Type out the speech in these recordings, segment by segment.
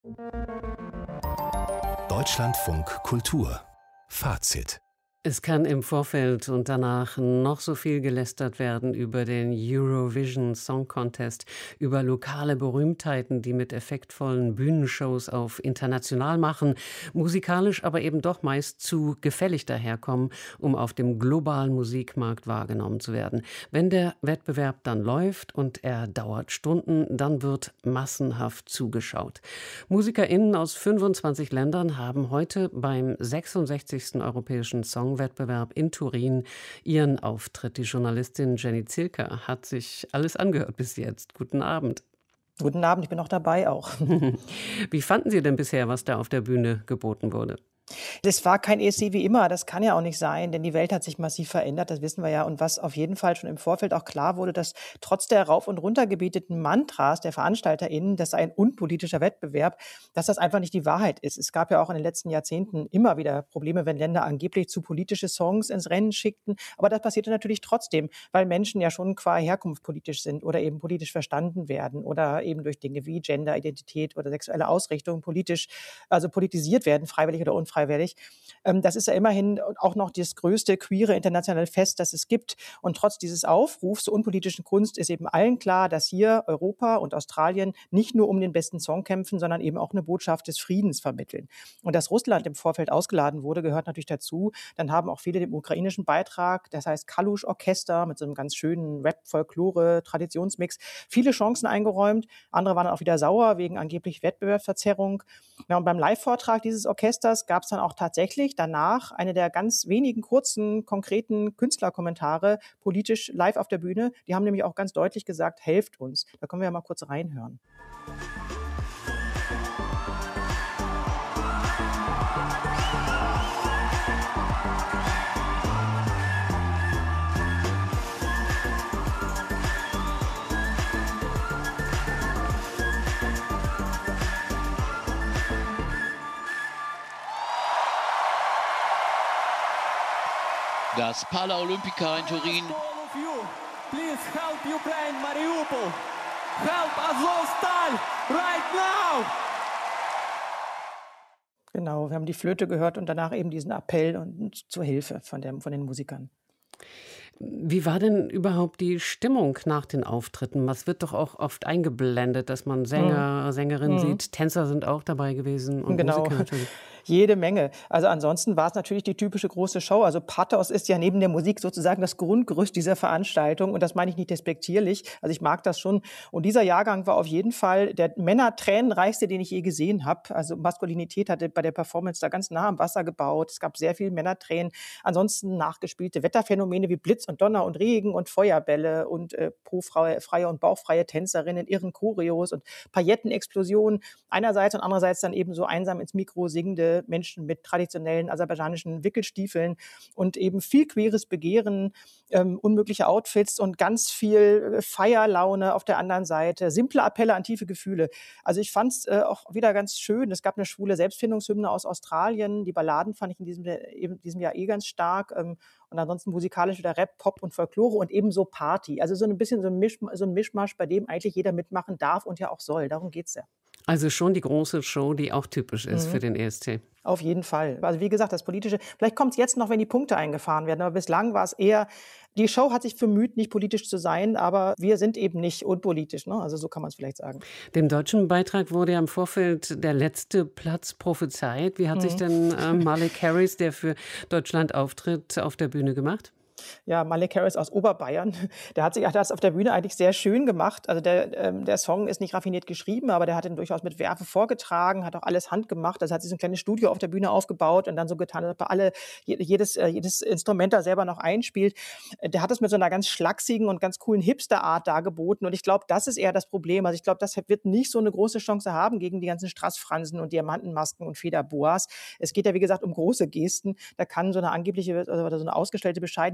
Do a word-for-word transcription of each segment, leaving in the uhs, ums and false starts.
Deutschlandfunk Kultur Fazit. Es kann im Vorfeld und danach noch so viel gelästert werden über den Eurovision Song Contest, über lokale Berühmtheiten, die mit effektvollen Bühnenshows auf international machen, musikalisch aber eben doch meist zu gefällig daherkommen, um auf dem globalen Musikmarkt wahrgenommen zu werden. Wenn der Wettbewerb dann läuft und er dauert Stunden, dann wird massenhaft zugeschaut. MusikerInnen aus fünfundzwanzig Ländern haben heute beim sechsundsechzigsten Europäischen Song Wettbewerb in Turin ihren Auftritt. Die Journalistin Jenny Zilker hat sich alles angehört bis jetzt. Guten Abend. Guten Abend, ich bin auch dabei auch. Wie fanden Sie denn bisher, was da auf der Bühne geboten wurde? Das war kein E S C wie immer, das kann ja auch nicht sein, denn die Welt hat sich massiv verändert, das wissen wir ja. Und was auf jeden Fall schon im Vorfeld auch klar wurde, dass trotz der rauf und runter gebieteten Mantras der VeranstalterInnen, das sei ein unpolitischer Wettbewerb, dass das einfach nicht die Wahrheit ist. Es gab ja auch in den letzten Jahrzehnten immer wieder Probleme, wenn Länder angeblich zu politische Songs ins Rennen schickten. Aber das passierte natürlich trotzdem, weil Menschen ja schon qua Herkunft politisch sind oder eben politisch verstanden werden oder eben durch Dinge wie Gender, Identität oder sexuelle Ausrichtung politisch, also politisiert werden, freiwillig oder unfreiwillig. Freiwillig. Das ist ja immerhin auch noch das größte queere internationale Fest, das es gibt. Und trotz dieses Aufrufs zur unpolitischen Kunst ist eben allen klar, dass hier Europa und Australien nicht nur um den besten Song kämpfen, sondern eben auch eine Botschaft des Friedens vermitteln. Und dass Russland im Vorfeld ausgeladen wurde, gehört natürlich dazu. Dann haben auch viele den ukrainischen Beitrag, das heißt Kalusch Orchester mit so einem ganz schönen Rap-Folklore-Traditionsmix, viele Chancen eingeräumt. Andere waren dann auch wieder sauer wegen angeblich Wettbewerbsverzerrung. Ja, und beim Live-Vortrag dieses Orchesters gab es dann auch tatsächlich danach eine der ganz wenigen kurzen, konkreten Künstlerkommentare politisch live auf der Bühne. Die haben nämlich auch ganz deutlich gesagt, helft uns. Da können wir ja mal kurz reinhören. Das Paralympica in Turin. Please help Ukraine, Mariupol. Help Azovstal right now. Genau, wir haben die Flöte gehört und danach eben diesen Appell und zur Hilfe von, der, von den Musikern. Wie war denn überhaupt die Stimmung nach den Auftritten? Was wird doch auch oft eingeblendet, dass man Sänger, Sängerinnen mhm. sieht. Tänzer sind auch dabei gewesen und genau. Musiker natürlich. Jede Menge. Also ansonsten war es natürlich die typische große Show. Also Pathos ist ja neben der Musik sozusagen das Grundgerüst dieser Veranstaltung. Und das meine ich nicht despektierlich. Also ich mag das schon. Und dieser Jahrgang war auf jeden Fall der männertränenreichste, den ich je gesehen habe. Also Maskulinität hatte bei der Performance da ganz nah am Wasser gebaut. Es gab sehr viel Männertränen. Ansonsten nachgespielte Wetterphänomene wie Blitz und Donner und Regen und Feuerbälle und äh, po-freie und bauchfreie Tänzerinnen, irren Choreos und Paillettenexplosionen. Einerseits und andererseits dann eben so einsam ins Mikro singende Menschen mit traditionellen aserbaidschanischen Wickelstiefeln und eben viel queeres Begehren, ähm, unmögliche Outfits und ganz viel Feierlaune auf der anderen Seite, simple Appelle an tiefe Gefühle. Also ich fand es äh, auch wieder ganz schön. Es gab eine schwule Selbstfindungshymne aus Australien. Die Balladen fand ich in diesem, in diesem Jahr eh ganz stark. Ähm, und ansonsten musikalisch wieder Rap, Pop und Folklore und ebenso Party. Also so ein bisschen so ein, Misch, so ein Mischmasch, bei dem eigentlich jeder mitmachen darf und ja auch soll. Darum geht's ja. Also schon die große Show, die auch typisch ist mhm. für den E S C. Auf jeden Fall. Also wie gesagt, das Politische, vielleicht kommt es jetzt noch, wenn die Punkte eingefahren werden, aber bislang war es eher, die Show hat sich bemüht, nicht politisch zu sein, aber wir sind eben nicht unpolitisch, ne? Also so kann man es vielleicht sagen. Dem deutschen Beitrag wurde ja im Vorfeld der letzte Platz prophezeit. Wie hat mhm. sich denn äh, Malik Harris, der für Deutschland auftritt, auf der Bühne gemacht? Ja, Malik Harris aus Oberbayern, der hat sich hat das auf der Bühne eigentlich sehr schön gemacht. Also der, ähm, der Song ist nicht raffiniert geschrieben, aber der hat ihn durchaus mit Werfe vorgetragen, hat auch alles handgemacht. Also hat sich so ein kleines Studio auf der Bühne aufgebaut und dann so getan, dass er alle, jedes, jedes Instrument da selber noch einspielt. Der hat es mit so einer ganz schlachsigen und ganz coolen Hipster-Art dargeboten und ich glaube, das ist eher das Problem. Also ich glaube, das wird nicht so eine große Chance haben gegen die ganzen Strassfransen und Diamantenmasken und Federboas. Es geht ja, wie gesagt, um große Gesten. Da kann so eine angebliche oder so eine ausgestellte Bescheidenheit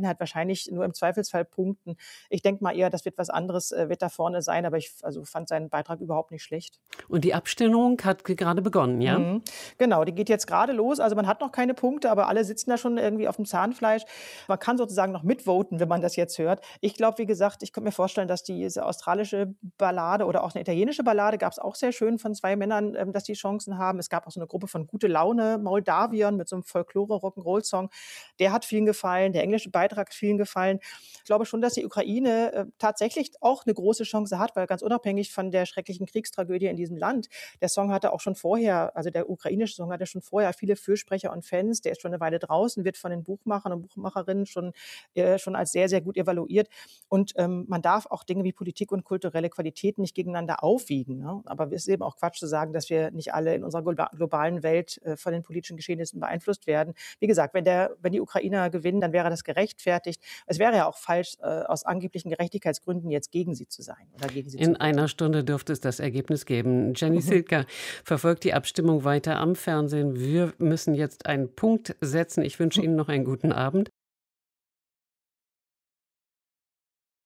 halt wahrscheinlich nur im Zweifelsfall punkten. Ich denke mal eher, das wird was anderes, äh, wird da vorne sein, aber ich also fand seinen Beitrag überhaupt nicht schlecht. Und die Abstimmung hat ge- gerade begonnen, ja? Mhm. Genau, die geht jetzt gerade los. Also man hat noch keine Punkte, aber alle sitzen da schon irgendwie auf dem Zahnfleisch. Man kann sozusagen noch mitvoten, wenn man das jetzt hört. Ich glaube, wie gesagt, ich könnte mir vorstellen, dass diese australische Ballade oder auch eine italienische Ballade gab es auch sehr schön von zwei Männern, ähm, dass die Chancen haben. Es gab auch so eine Gruppe von Gute Laune, Moldawiern mit so einem Folklore-Rock'n'Roll-Song. Der hat vielen gefallen, der englische Beitrag hat vielen gefallen. Ich glaube schon, dass die Ukraine äh, tatsächlich auch eine große Chance hat, weil ganz unabhängig von der schrecklichen Kriegstragödie in diesem Land, der Song hatte auch schon vorher, also der ukrainische Song hatte schon vorher viele Fürsprecher und Fans, der ist schon eine Weile draußen, wird von den Buchmachern und Buchmacherinnen schon, äh, schon als sehr, sehr gut evaluiert. Und ähm, man darf auch Dinge wie Politik und kulturelle Qualität nicht gegeneinander aufwiegen. Ne? Aber es ist eben auch Quatsch zu sagen, dass wir nicht alle in unserer globa- globalen Welt äh, von den politischen Geschehnissen beeinflusst werden. Wie gesagt, wenn, der, wenn die Ukrainer gewinnen, dann wäre das gerechtfertigt. Es wäre ja auch falsch, äh, aus angeblichen Gerechtigkeitsgründen jetzt gegen sie zu sein oder gegen sie zu In votieren. einer Stunde dürfte es das Ergebnis geben. Jenny Silka verfolgt die Abstimmung weiter am Fernsehen. Wir müssen jetzt einen Punkt setzen. Ich wünsche Ihnen noch einen guten Abend.